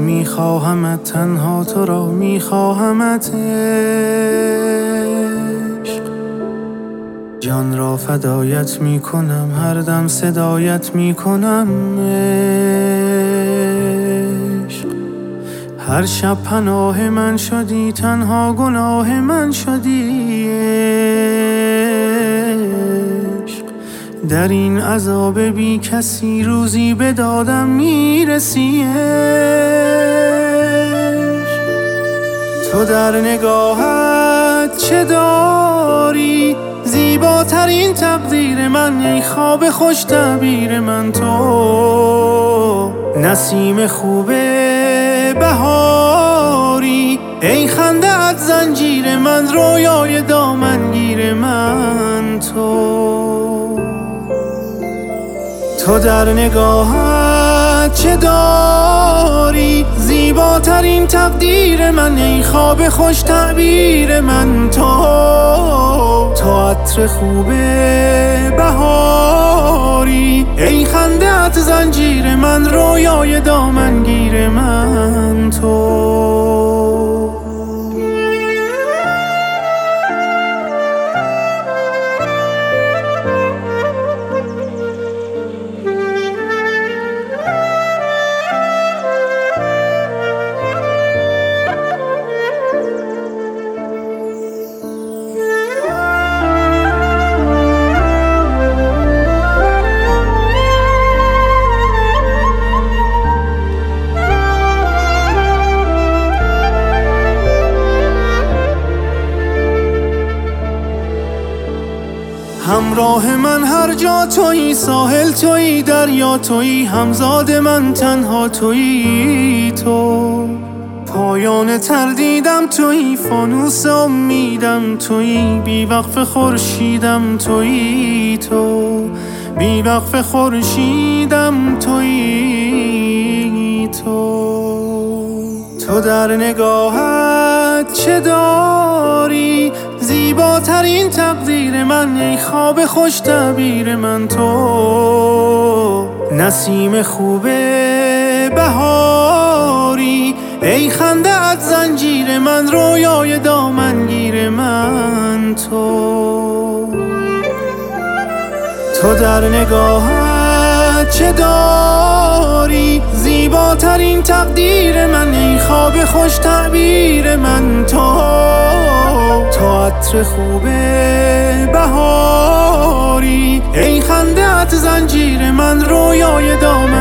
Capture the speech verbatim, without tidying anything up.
میخواهمت، تنها تو را میخواهمت عشق. جان را فدایت میکنم، هر دم صدایت میکنم عشق. هر شب پناه من شدی، تنها گناه من شدی عشق. در این عذاب بی کسی روزی به دادم میرسی عشق. تو در نگاهت چه داری؟ زیباترین تقدیر من، ای خواب خوش تعبیر من. تو نسیم خوب بهاری، ای خنده ات زنجیر من، رویای دامنگیر من. تو تو در نگاهت چه داری؟ زیباترین تقدیر من، ای خواب خوش تعبیر من. تو تو عطر خوب بهاری، ای خنده ات زنجیر من، رویای دامنگیر من. تو همراه من هر جا تویی، ساحل تویی، دریا تویی، همزاد من تنها تویی. تو پایان تردیدم تویی، فانوس امیدم تویی، بی وقف خورشیدم تویی. تو بی وقف خورشیدم تویی. تو تو در نگاهت چه داری؟ زیباترین تقدیر من، ای خواب خوش تعبیر من. تو نسیم خوب بهاری، ای خنده ات زنجیر من، رویای دامنگیر من. تو تو در نگاهت چه داری؟ زیباترین تقدیر من، ای خواب خوش تعبیر من. تو تو عطر خوب بهاری، ای خنده ات زنجیر من، رویای دامن